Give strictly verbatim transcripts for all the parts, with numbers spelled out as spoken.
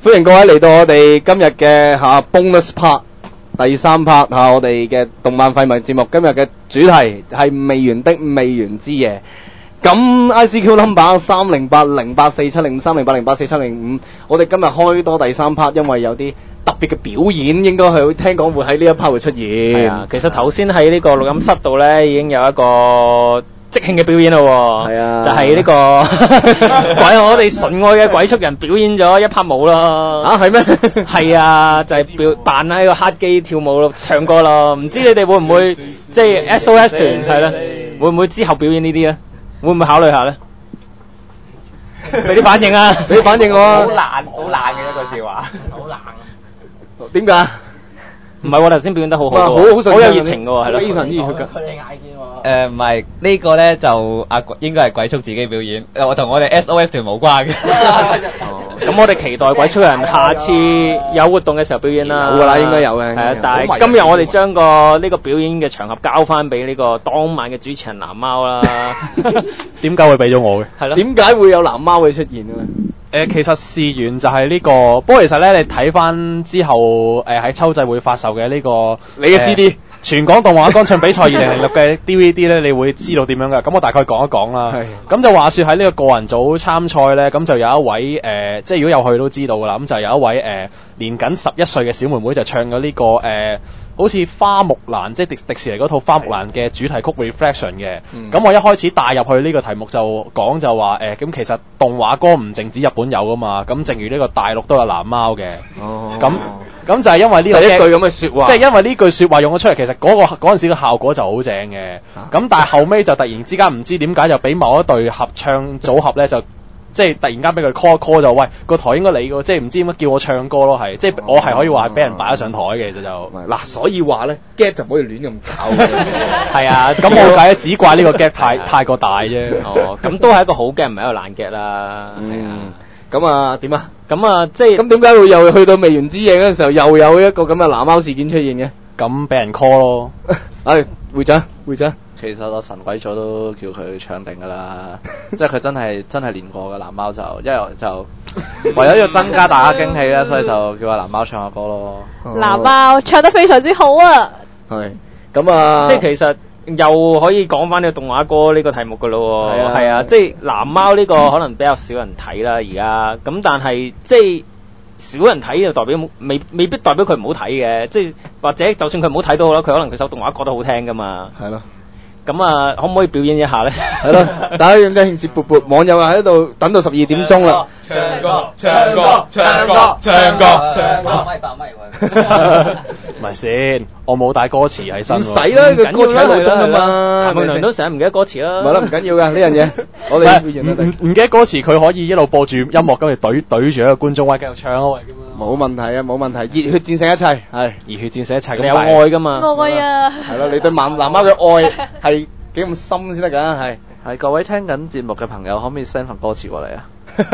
歡迎各位嚟到我哋今日嘅嚇 bonus part 第三 part 嚇我哋嘅動漫廢物節目。今日嘅主題係未完的未完之夜。咁 I C Q number 三零八零八四七零五三零八零八四七零五，我哋今日開多第三 part，因為有啲特別嘅表演，應該係聽講會喺呢一 part 會出現。 係啊，其實頭先喺呢個錄音室度咧已經有一個即興嘅表演咯， 係啊， 就係呢、這個鬼我哋純愛嘅鬼畜人表演咗一 part 舞咯。 啊，係咩？ 係啊，就係、是、表扮喺個黑機跳舞咯，唱歌咯。唔知你哋會唔會即係 S O S 團係啦？會唔會之後表演呢啲咧？會唔會考慮下咧？俾啲反應啊！ 俾啲反應我啊！ 好爛，好爛嘅一句笑話，好冷。 點解？ 唔係我頭先表演得好好， 好好好有熱情嘅喎，係咯。 非常之熱血㗎。 佢哋嗌先喎。誒唔係呢個咧就啊應該係鬼畜自己表演，我同我哋 S O S 團冇關嘅。 咁我哋期待鬼畜人下次有活動嘅時候表演啦。 有㗎啦，應該有嘅。 係啊，但係今日我哋將個呢個表演嘅場合交翻俾呢個當晚嘅主持人藍貓啦。 點解會俾咗我嘅？ 係咯。 點解會有藍貓會出現嘅咧？ 誒、呃，其實事源就係呢、這個，不過其實咧，你睇翻之後，誒、呃、喺秋季會發售嘅呢、這個你嘅 C D、呃、 全港動畫歌唱比賽二零零六嘅 D V D 咧，你會知道點樣㗎。咁我大概講一講啦。咁就話說喺呢個個人組參賽咧，咁就有一位誒、呃，即係如果有去都知道㗎啦。咁就有一位誒、呃、年僅十一歲嘅小妹妹就唱咗呢、這個誒。呃好似花木蘭，即係迪迪士尼嗰套花木蘭嘅主題曲 Reflection 嘅。咁、嗯、我一開始帶入去呢個題目就講就話誒，咁、呃、其實動畫歌唔淨止日本有噶嘛，咁正如呢個大陸都有藍貓嘅。哦。咁咁就係因為呢個就一句咁嘅説話， 即係因為呢句説話用咗出嚟，其實嗰、那個嗰陣時嘅效果就好正嘅。咁、啊、但係後尾就突然之間唔知點解就俾某一隊合唱組合咧就。即係突然間俾佢 call call 就喂個台應該你個，即係唔知點解叫我唱歌咯，係即係我係可以話係俾人擺咗上台嘅，其實就嗱，所以話咧 get 就唔可以亂咁搞嘅。 係啊，咁冇計，只怪呢個 get 太太過大啫。 哦，咁都係一個好 get，唔係一個爛 get 啦。係、嗯、啊， 咁啊點啊？ 咁啊即係咁點解會又去到未完之夜嗰陣時候又有一個咁嘅藍貓事件出現嘅？ 咁俾人 call 咯。 唉，會長會長。 其實我神鬼咗都叫佢唱定㗎啦，即係佢真係真係練過嘅藍貓就，因為就為咗要增加大家驚喜啦，所以就叫阿藍貓唱下歌咯。 藍貓唱得非常之好啊！ 係，咁啊， 即係其實又可以講翻呢個動畫歌呢個題目㗎咯喎。係啊，係啊，即係藍貓呢個可能比較少人睇啦而家，咁但係即係少人睇就代表未未必代表佢唔好睇嘅，即係或者就算佢唔好睇都好啦，佢可能佢首動畫歌都好聽㗎嘛。係咯。咁啊，可唔可以表演一下咧？係咯， 大家應該興致勃勃，網友啊喺度等到十二點鐘啦。 唱歌，唱歌，唱歌，唱歌，唱歌。 咪白咪喎。 唔係先，我冇帶歌詞喺身。 唔使啦，佢歌詞喺腦中㗎嘛。 譚詠麟都成日唔記得歌詞啦。 唔係啦，唔緊要㗎呢樣嘢。我哋唔唔記得歌詞，佢可以一路播住音樂，跟住懟懟住一個觀眾位繼續唱咯，喂咁樣。 冇問題啊，冇問題。熱血戰勝一切，係熱血戰勝一切。 你有愛㗎嘛？ 愛啊！ 係咯，你對藍藍貓嘅愛係幾咁深先得㗎？係係各位聽緊節目嘅朋友，可唔可以 send 份歌詞過嚟啊？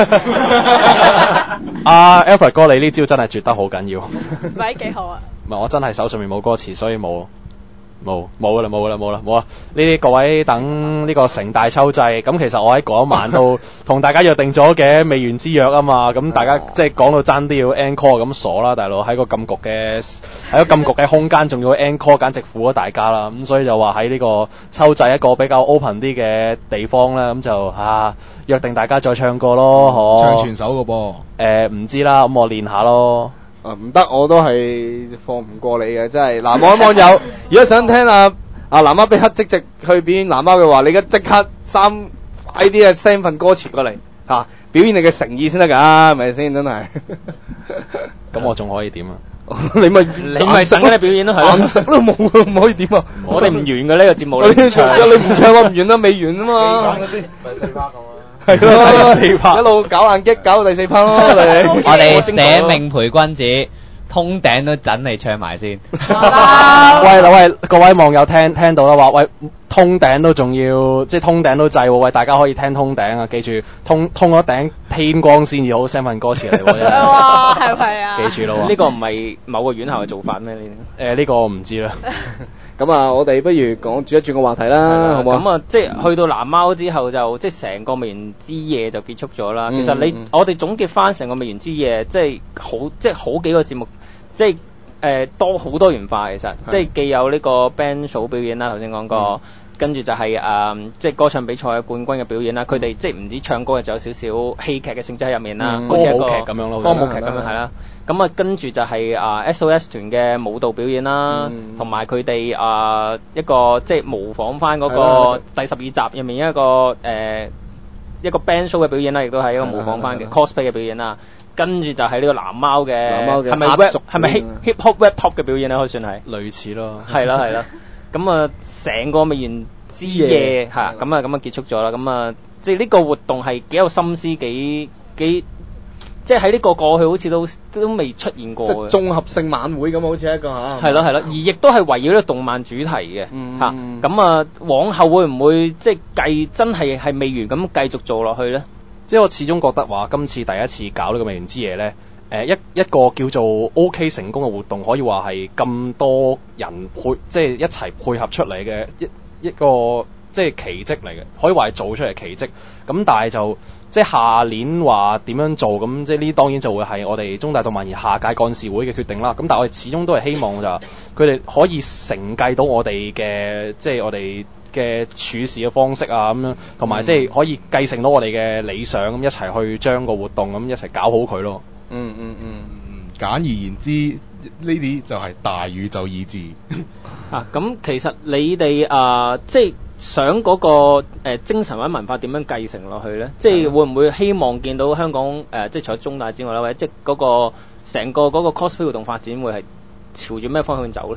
阿 Alfred 哥，你呢招真係絕得好緊要。 唔係幾好啊？ 唔係，我真係手上面冇歌詞，所以冇。冇冇噶啦，冇噶啦，冇啦，冇啊！呢啲各位等呢個成大秋祭，咁其實我喺嗰一晚都同大家約定咗嘅未完之約啊嘛，咁大家即係講到爭啲要 encore 咁傻啦，大佬喺個禁局嘅喺個禁局嘅空間，仲要 encore，簡直苦咗大家啦，咁所以就話喺呢個秋祭一個比較 open 啲嘅地方咧，咁就啊約定大家再唱歌咯，嗬、嗯！ 唱全首個噃？ 誒唔知啦，咁我練下咯。 啊唔得，我都係放唔過你嘅，真係嗱，網網友，如果想聽啊啊藍貓比克即席去表演藍貓嘅話，你而家即刻三快啲啊 send 份歌詞過嚟嚇、啊，表現你嘅誠意先得㗎，係咪先？真係。 咁我仲可以點啊？ 你咪你咪等緊你表演咯，係咯。 食都冇，唔可以點啊？ 我哋唔完嘅呢個節目， 你唔唱，你唔唱我唔完啦，未完啊嘛。 你講咗先，咪四 part 咁啊。 係咯，第四 part 一路搞硬激，搞到第四 part 咯。 我哋捨命陪君子，通頂都等你唱埋先。 喂喂，各位網友聽聽到啦，話喂通頂都仲要，即係通頂都制喎。喂，大家可以聽通頂啊，記住通通咗頂天光先至好 send 份歌詞嚟喎。 哇，係咪啊？ 記住咯， 呢個唔係某個院校嘅做法咩？呢誒呢個我唔知啦。 咁啊，我哋不如講轉一轉個話題啦，好唔好？ 咁啊，即係去到藍貓之後就即係成個未完之夜就結束咗啦。 嗯其實你、 嗯、 我哋總結翻成個未完之夜，即係好即係好幾個節目，即係誒、呃、多好多元化其實，即係既有呢個 band show 表演啦，頭先講過。嗯跟住就係、是、誒、嗯，即係歌唱比賽嘅冠軍嘅表演啦。佢哋、嗯、即係唔止唱歌嘅，就有少少戲劇嘅性質喺入面啦， 嗯、 好似一個歌舞劇咁樣咯， 歌舞劇咁樣係啦。咁啊，跟住就係、是、啊、呃、S O S 團嘅舞蹈表演啦，同埋佢哋啊一個即係模仿翻嗰個第十二集入面一個誒、呃、一個 band show 嘅表演啦，亦都係一個模仿翻嘅 cosplay 嘅表演啦。跟住就係呢個藍貓嘅，係咪 rap 係咪 hip hip hop rap top 嘅表演咧？可以算係類似咯， 係啦係啦。咁啊，成個未完之夜嚇，咁啊咁啊結束咗啦。咁啊，即係呢個活動係幾有心思，幾幾即係喺呢個過去好似都都未出現過嘅。 即係綜合性晚會咁，好似一個嚇。 係咯係咯，而亦都係圍繞呢個動漫主題嘅嚇。咁、嗯、啊，往後會唔會即係繼真係係未完咁繼續做落去咧？ 即係我始終覺得話今次第一次搞呢個未完之夜咧。誒一一個叫做 OK 成功嘅活動，可以話係咁多人配，即係一齊配合出嚟嘅一一個即係奇蹟嚟嘅，可以話係做出嚟奇蹟。咁但係就即係下年話點樣做，咁即係呢當然就會係我哋中大動漫研下屆幹事會嘅決定啦。咁但係我哋始終都係希望就佢哋可以承繼到我哋嘅即係我哋嘅處事嘅方式啊，咁樣同埋即係可以繼承到我哋嘅理想，咁一齊去將個活動咁一齊搞好佢咯。 嗯嗯嗯嗯，簡而言之，呢啲就係大宇宙意志。 啊，咁其實你哋啊、呃，即係想嗰、那個誒、呃、精神或者文化點樣繼承落去咧？即係會唔會希望見到香港誒、呃，即係除咗中大之外啦，或者即係嗰個成個嗰個 cosplay 活動發展會係朝住咩方向走咧？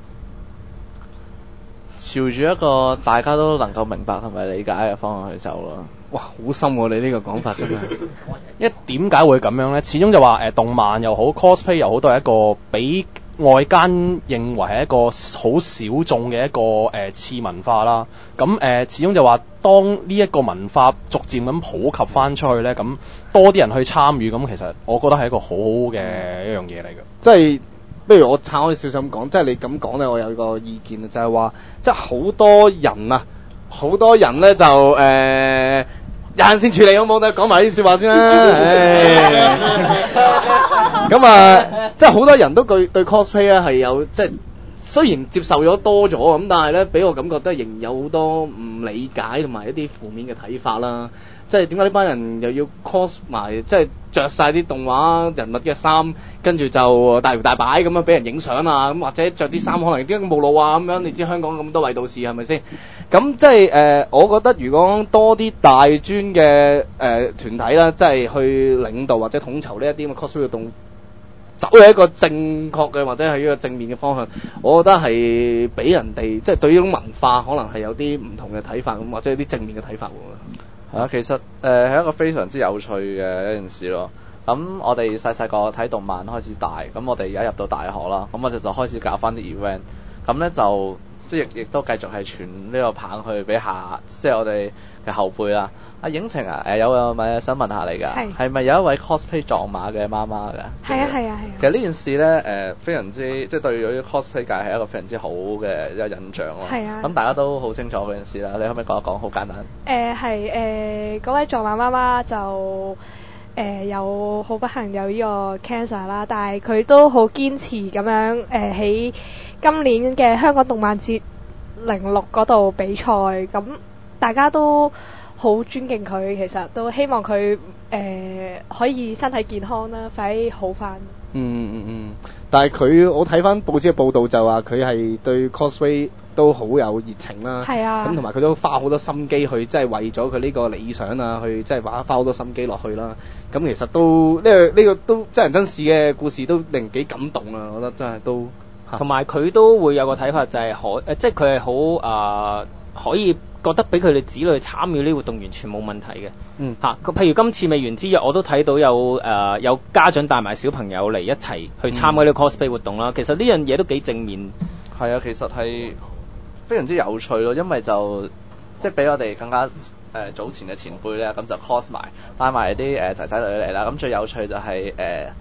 朝住一個大家都能夠明白同埋理解嘅方向去走咯。 哇，好深喎、啊！你呢個講法真係。 一點解會咁樣咧？始終就話誒、呃，動漫又好 ，cosplay 又好，都係一個俾外間認為係一個好小眾嘅一個誒、呃、次文化啦。咁誒、呃，始終就話當呢一個文化逐漸咁普及翻出去咧，咁多啲人去參與，咁其實我覺得係一個好好嘅一樣嘢嚟嘅。 即係。不如我拆開少少咁講，即係你咁講咧，我有個意見啊，就係、是、話，即係好多人啊，好多人咧就誒，有、呃、陣先處理好冇？得講埋呢啲説話先啦。咁啊，即係好多人都對對 cosplay 咧係有即係雖然接受咗多咗咁，但係咧俾我感覺都係仍有好多唔理解同埋一啲負面嘅睇法啦。即係點解呢班人又要 cos 埋，即係着晒啲動畫人物嘅衫，跟住就大搖大擺咁樣俾人影相啊，咁或者着啲衫可能點解冇路啊咁樣？你知香港咁多位道士係咪先？咁即係誒、呃，我覺得如果多啲大專嘅誒團體啦，即係去領導或者統籌呢一啲咁嘅 cosplay 活動，走喺一個正確嘅或者係一個正面嘅方向，我覺得係俾人哋即係對呢種文化可能係有啲唔同嘅睇法咁，或者有啲正面嘅睇法喎。 係啊，其實誒係、呃、一個非常之有趣嘅一件事咯。咁我哋細細個睇動漫開始大，咁我哋而家入到大學啦，咁我哋就開始搞翻啲 event，咁咧就即係亦亦都繼續係傳呢個棒去俾下，即係我哋嘅後輩啦。阿影晴啊，誒有個咪想問下你㗎，係咪有一位 cosplay 撞馬嘅媽媽㗎？ 係啊係啊係啊。 其實呢件事咧誒、呃、非常之即係對於 cosplay 界係一個非常之好嘅一個印象咯。係啊。咁大家都好清楚嗰件事啦，你可唔可以講一講？好簡單。誒係誒嗰位撞馬媽媽就誒、呃、有好不幸有呢個 cancer 啦，但係佢都好堅持咁樣誒喺、呃、今年嘅香港動漫節零六嗰度比賽，咁大家都好尊敬佢，其實都希望佢誒、呃、可以身體健康啦，快啲好翻。 嗯嗯嗯，但係佢我睇翻報紙嘅報道就話佢係對 cosplay 都好有熱情啦。係啊。咁同埋佢都花好多心機去，即係為咗佢呢個理想啊，去即係花花好多心機落去啦。咁其實都呢、呢個呢、呢個都真人真事嘅故事，都令人幾感動啊！我覺得真係都。 同埋佢都會有個睇法就係可誒，即係佢係好啊，可以覺得俾佢哋子女參與呢活動完全冇問題嘅。嗯，嚇、啊，譬如今次未完之約，我都睇到有誒、呃、有家長帶埋小朋友嚟一齊去參加呢個 cosplay 活動啦。嗯、其實呢樣嘢都幾正面。 係啊，其實係非常之有趣咯，因為就即係比我哋更加誒、呃、早前嘅前輩咧，咁就 cos 埋帶埋啲誒仔仔女女嚟啦。咁最有趣就係、是、誒。呃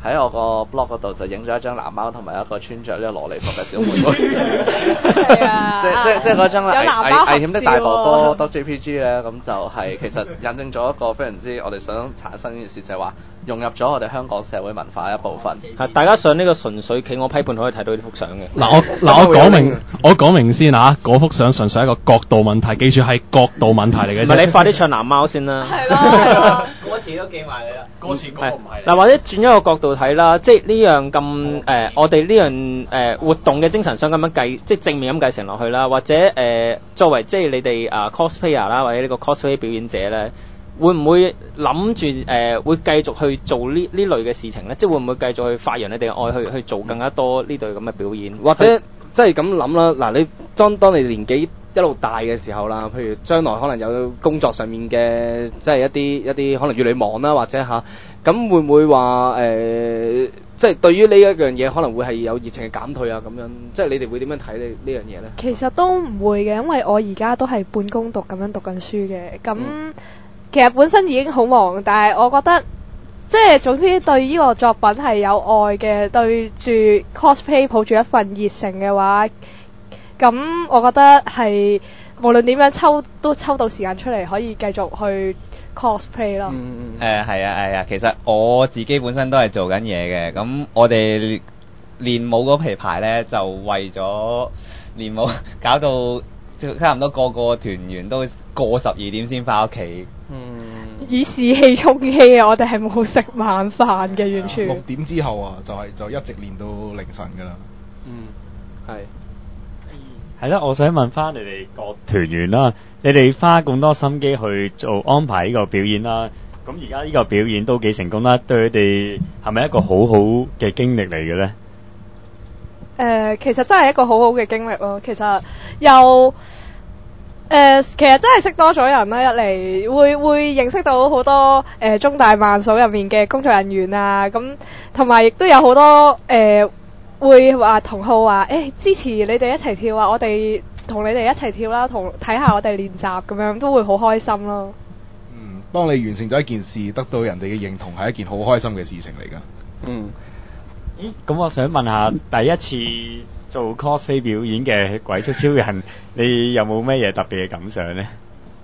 喺我個 blog 嗰度就影咗一張藍貓同埋一個穿着呢個蘿莉服嘅小妹妹。 係啊， 即即即嗰張危有危藍貓合危險的大哥照哥 .J P G 咧，咁就係其實印證咗一個非常之我哋想產生呢件事，就係話融入咗我哋香港社會文化一部分。 係大家上呢個純粹企鵝批判可以睇到呢幅相嘅。 嗱我嗱我講明我講明先嚇，嗰幅相純粹係一個角度問題，記住係角度問題嚟嘅啫。 唔係你快啲唱藍貓先啦。 係咯係咯， 歌詞都記埋你啦。 歌詞嗰個唔係嗱，或者轉一個角度睇啦，即係呢樣咁誒，我哋呢樣誒、呃、活動嘅精神想咁樣計，即係正面咁繼承落去啦，或者誒、呃、作為即係你哋啊 cosplayer 啦，或者呢個 cosplay 表演者咧，會唔會諗住誒會繼續去做呢呢類嘅事情咧？即係會唔會繼續去發揚你哋嘅愛，去去做更加多呢類咁嘅表演， 或者即係咁諗啦。嗱，你當當你年紀一路大嘅時候啦，譬如將來可能有工作上面嘅，即係一啲一啲可能越嚟越忙啦，或者吓，咁會唔會話誒、呃，即係對於呢一樣嘢可能會係有熱情嘅減退啊咁樣，即係你哋會點樣睇呢呢樣嘢咧？ 其實都唔會嘅，因為我而家都係半工讀咁樣讀緊書嘅，咁、嗯、其實本身已經好忙，但係我覺得即係總之對呢個作品係有愛嘅，對住 cosplay 抱住一份熱誠嘅話。咁我覺得係無論點樣抽都抽到時間出嚟，可以繼續去 cosplay 咯。 嗯誒係啊係啊，其實我自己本身都係做緊嘢嘅。咁我哋練舞嗰皮牌咧，就為咗練舞搞到差唔多個個團員都過十二點先翻屋企。 嗯，以士氣充氣啊！我哋係冇食晚飯嘅，完全。 六點之後啊，就係、是、就一直練到凌晨㗎啦。 嗯，係。 係啦，我想問翻你哋各團員啦，你哋花咁多心機去做安排呢個表演啦，咁而家呢個表演都幾成功啦，對你哋係咪一個好好嘅經歷嚟嘅咧？誒、 呃，其實真係一個好好嘅經歷咯。其實又誒、呃，其實真係識多咗人啦，一嚟會會認識到好多誒、呃、中大慢數入面嘅工作人員啊，咁同埋亦都有好多誒。呃會話同好話，誒、欸、支持你哋一齊跳啊！我哋同你哋一齊跳啦，同睇下我哋練習咁樣，都會好開心咯。 嗯，當你完成咗一件事，得到人哋嘅認同，係一件好開心嘅事情嚟㗎。 嗯。 咦？咁我想問下，第一次做 cosplay 表演嘅鬼畜超人，你有冇咩嘢特別嘅感想呢？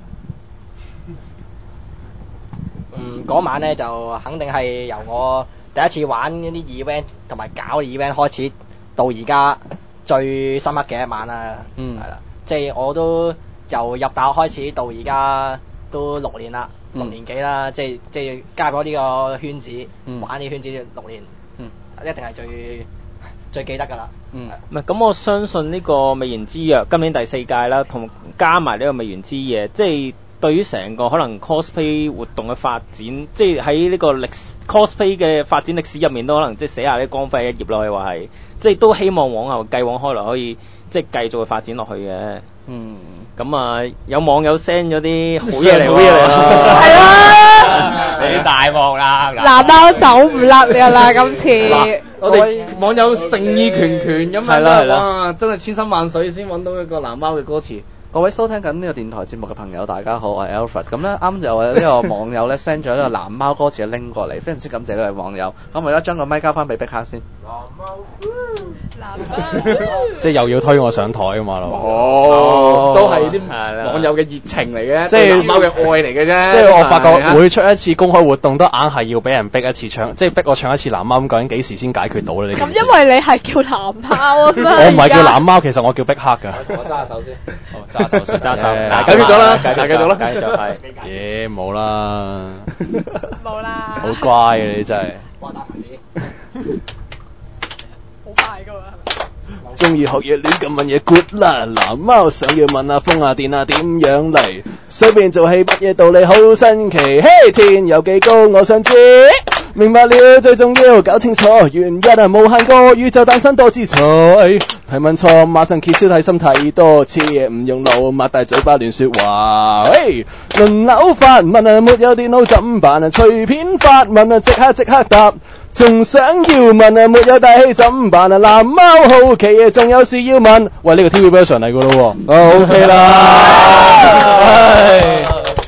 嗯，嗰晚咧就肯定係由我第一次玩呢啲 event 同埋搞 event 開始到而家最深刻嘅一晚啦。嗯，係啦，即係我都由入大學開始到而家都六年啦，六年幾啦，即係即係加入咗呢個圈子，嗯、玩呢個圈子六年，嗯，一定係最最記得㗎啦。 嗯，唔係咁，我相信呢個美元之約今年第四屆啦，同加埋呢個美元之夜，即係。對於成個可能 cosplay 活動嘅發展，即係喺呢個歷史 cosplay 嘅發展歷史入面，都可能即係寫下啲光輝一頁咯。可以話係，即係都希望往後繼往開來可以即係繼續去發展落去嘅。嗯，咁啊，有網友 send 咗啲好嘢嚟，好嘢嚟啦，係啊， 你大鑊啦， 藍貓走唔甩㗎啦，今次。 我哋網友誠意拳拳咁樣啦，哇！真係千辛萬水先揾到一個藍貓嘅歌詞。 各位收聽緊呢個電台節目嘅朋友，大家好，我係 Alfred。咁咧啱就有呢個網友咧 send 咗呢個藍貓歌詞嘅 link 過嚟，非常之感謝呢位網友。咁我而家將個咪交翻俾碧克先。藍貓， 藍貓，即係又要推我上台啊嘛咯。 哦，都係啲網友嘅熱情嚟嘅， 即係藍貓嘅愛嚟嘅啫。 即係我發覺每出一次公開活動，都硬係要俾人逼一次唱，即係逼我唱一次藍貓。咁究竟幾時先解決到咧？ 咁因為你係叫藍貓啊嘛。 我唔係叫藍貓，其實我叫碧克㗎。 我揸下手先。 揸手先，揸手， 解決咗啦，繼續啦， 繼續係。 嘢冇啦， 冇啦。 好乖嘅你真係。 哇！打牌子， 好快㗎喎。 中意學嘢亂咁問嘢 good 啦，藍貓想要問下風啊電啊點樣嚟？隨便做戲乜嘢道理好新奇，嘿、hey, 天有幾高我想知。明白了，最重要搞清楚，原因啊無限個宇宙誕生多姿彩。提問錯，馬上揭曉，睇心睇多次，唔用腦，擘大嘴巴亂說話。喂，輪流發問啊，沒有電腦怎辦啊？隨便發問啊，即刻即刻答。仲想要問啊，沒有大氣怎辦啊？藍貓好奇啊，仲有事要問。喂，呢、這個 T V version 嚟噶咯喎。哦 OK 啦。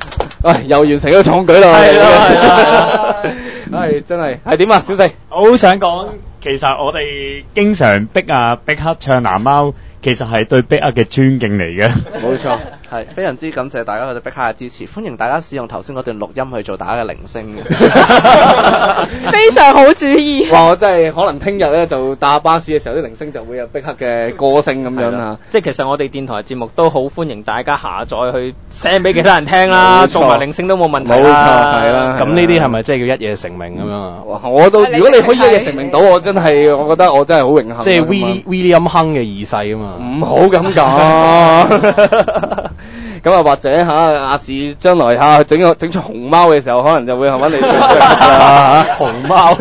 喂，又完成咗創舉啦！ 係啦係啦， 係真係係點啊？小四， 我好想講，其實我哋經常逼啊逼克唱藍貓，其實係對逼克嘅尊敬嚟嘅。 冇錯，係非常之感謝大家對逼克嘅支持，歡迎大家使用頭先嗰段錄音去做大家嘅鈴聲非常好主意。 哇！我真係可能聽日咧就搭巴士嘅時候啲鈴聲就會有逼克嘅歌聲咁樣啊！ 即係其實我哋電台節目都好歡迎大家下載去 send 俾其他人聽啦，做埋鈴聲都冇問題啦。 冇錯，係啦。 咁呢啲係咪即係叫一夜成名咁樣啊？ 我都如果你可以一夜成名到，我真係我覺得我真係好榮幸。 即係 William Hung 嘅二世啊嘛。 唔好咁講。咁啊，或者嚇亞視將來嚇整個整出熊貓嘅時候，可能就會揾你唱啦嚇。熊貓。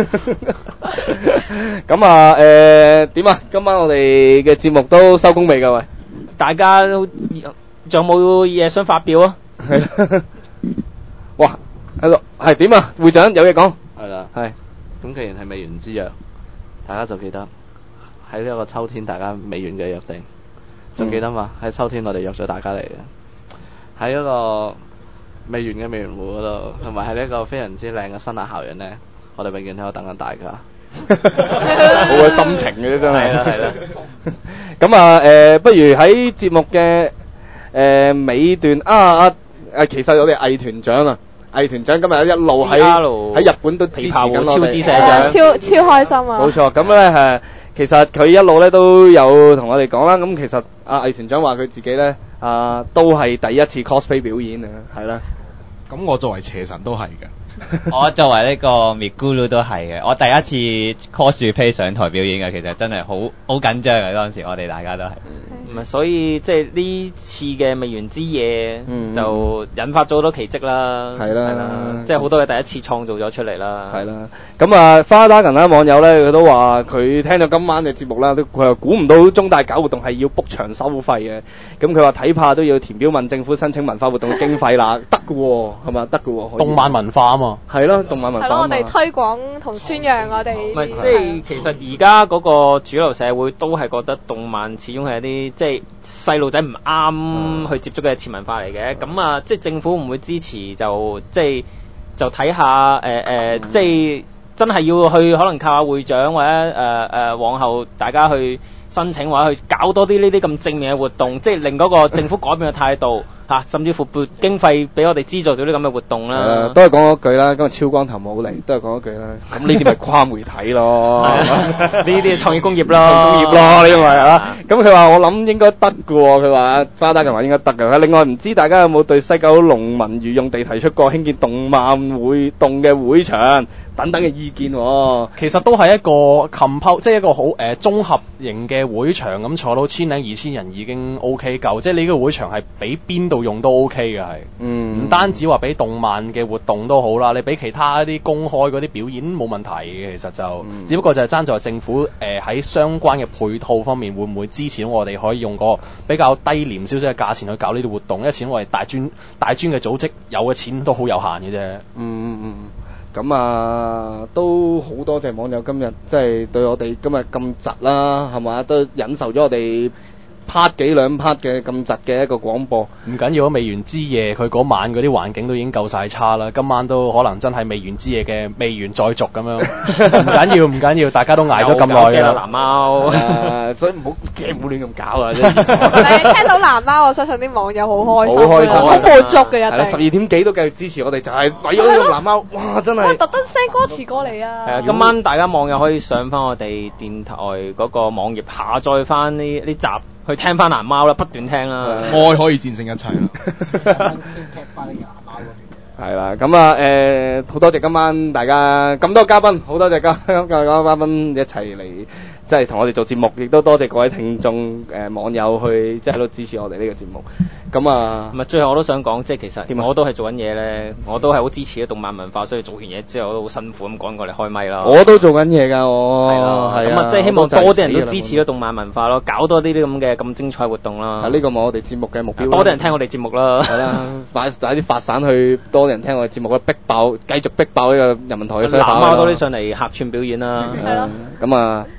咁啊誒點啊？今晚我哋嘅節目都收工未㗎？喂， 大家都仲有冇嘢想發表啊？ 係啦。哇！喺度係點啊？會長有嘢講。 係啦。 係。 咁既然係未完之約，大家就記得喺呢一個秋天，大家未完嘅約定，仲記得嘛？喺、嗯、秋天我哋約咗大家嚟嘅。喺嗰個未完嘅未完湖嗰度，同埋喺呢一個非常之靚嘅新亞校園咧，我哋永遠喺度等緊大家。 好有心情嘅啫，真係。 係啦係啦。 咁啊誒，不如喺節目嘅誒、呃、尾段啊啊誒，其實我哋藝團長啊，藝團長今日一路喺喺日本都支持緊我哋， 超支社長， 超超開心啊！ 冇錯，咁咧誒，其實佢一路咧都有同我哋講啦。咁其實啊，藝團長話佢自己咧啊，都係第一次 cosplay 表演啊，係啦。 咁我作為邪神都係嘅。 我作為呢個 Miguru 都係嘅，我第一次 cosplay 上台表演嘅，其實真係好好緊張嘅，當時我哋大家都係。 唔係，所以即係呢次嘅未完之夜，嗯、就引發咗好多奇蹟啦。 係啦， 即係好多嘅第一次創造咗出嚟啦。 係啦，咁啊花打人啦，網友咧佢都話佢聽到今晚嘅節目啦，都佢又估唔到中大搞活動係要 book 場收費嘅。咁佢話睇怕都要填表問政府申請文化活動嘅經費啦，得嘅喎，係咪？得嘅喎。 動漫文化啊嘛。 係咯，動漫文化。 係咯，我哋推廣同宣揚我哋。 唔係，即係其實而家嗰個主流社會都係覺得動漫始終係一啲即係細路仔唔啱去接觸嘅次文化嚟嘅。咁、嗯、啊，即係政府唔會支持就即係就睇下誒誒、呃呃嗯，即係真係要去可能靠下會長或者誒誒、呃呃、往後大家去申請或者去搞多啲呢啲咁正面嘅活動，即係令嗰個政府改變嘅態度。啊、甚至乎撥經費俾我哋資助咗啲咁嘅活動啦、 呃。都係講嗰句啦，今日超光頭冇嚟，都係講嗰句啦。咁呢啲咪跨媒體咯， 呢啲係創意工業咯， 創意工業咯，呢啲咪啊。咁佢話我諗應該得嘅喎，佢話花打人話應該得嘅。另外唔知大家有冇對西九龍文娛用地提出過興建動漫會動嘅會場等等嘅意見、哦？ 其實都係一個 compo， 即係一個好誒、呃、綜合型嘅會場，咁坐到千零二千人已經 OK 夠。即係你呢個會場係俾邊度用都 OK 嘅，係，嗯，唔單止話俾動漫嘅活動都好啦，你俾其他一啲公開嗰啲表演冇問題嘅，其實就，嗯、只不過就係爭在政府誒喺、呃、相關嘅配套方面會唔會支持我哋可以用個比較低廉少少嘅價錢去搞呢啲活動，因為始終我哋大專大專嘅組織有嘅錢都好有限嘅啫。嗯嗯嗯，咁啊都好多謝網友今日即係對我哋今日咁窒啦，係嘛，都忍受咗我哋part 幾兩 part 嘅咁窒嘅一個廣播， 唔緊要啊！未完之夜佢嗰晚嗰啲環境都已經夠晒差啦，今晚都可能真係未完之夜嘅未完再續咁樣，唔緊要唔緊要，大家都捱咗咁耐㗎啦。 藍貓， 啊、所以唔好唔好亂咁搞啊！ 你聽到藍貓，我相信啲網友好開心， 好開心， 好滿足嘅一定。 十二點幾都繼續支持我哋，就係、是、為咗呢個藍貓，哇！真係特登 send 歌詞過嚟啊！ 係啊，今晚大家網友可以上翻我哋電台嗰個網頁下載翻呢呢集。去聽翻藍貓啦，不斷聽啦， 愛可以戰勝一切啦。 係啦，咁啊誒，好多謝今晚大家咁多嘉賓，好多謝嘉咁多嘉賓一齊嚟，即係同我哋做節目，亦都多謝各位聽眾誒、呃、網友去即係喺度支持我哋呢個節目。咁啊， 咁啊，最後我都想講，即係其實我都係做緊嘢咧，我都係好支持嘅動漫文化，所以做完嘢之後我都好辛苦咁趕過嚟開咪啦。 我都做緊嘢㗎，我係咯，咁啊，即係希望多啲人都支持咗動漫文化咯，搞多啲啲咁嘅咁精彩活動啦。 係呢個咪我哋節目嘅目標。 多啲人聽我哋節目啦。係啦，快快啲發散去多啲人聽我哋節目啦，逼爆，繼續逼爆呢個人民台嘅。 藍貓多啲上嚟客串表演啦。 係咯。 咁啊， 會唔會下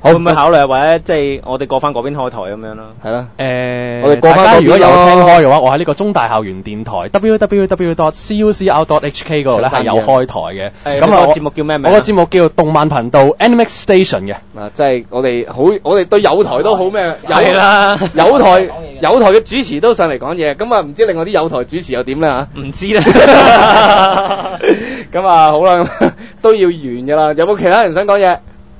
考慮，或者即係我哋過翻嗰邊開台咁樣咯。 係啦， 誒， 我哋過返大家如果有嗰邊咯聽開嘅話，我喺呢個中大校園電台 w w w dot c u c r dot h k 嗰度咧係有開台嘅。咁啊， 誒個節目叫咩名啊？ 我個節目叫動漫頻道 Animax Station 嘅。 嗱，即係我哋好，我哋對有台都好咩？有係啦有台有台嘅主持都上嚟講嘢，咁啊唔知另外啲有台主持又點咧嚇？ 唔知咧。 咁啊好啦，咁都要完㗎啦。有冇其他人想講嘢？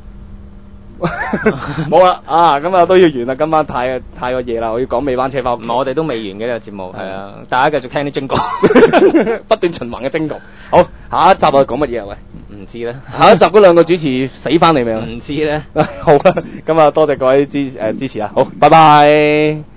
冇啦，啊咁啊都要完啦。今晚太太過夜啦，我要講尾班車翻屋企。 唔係，我哋都未完嘅呢個節目，係啊，大家繼續聽啲精講， 不斷循環嘅精講。好，下一集我哋講乜嘢啊？喂， 唔知咧。 下一集嗰兩個主持死翻嚟未啊？ 唔知咧。 好啦，咁啊多謝各位支誒支持啊，好，拜拜。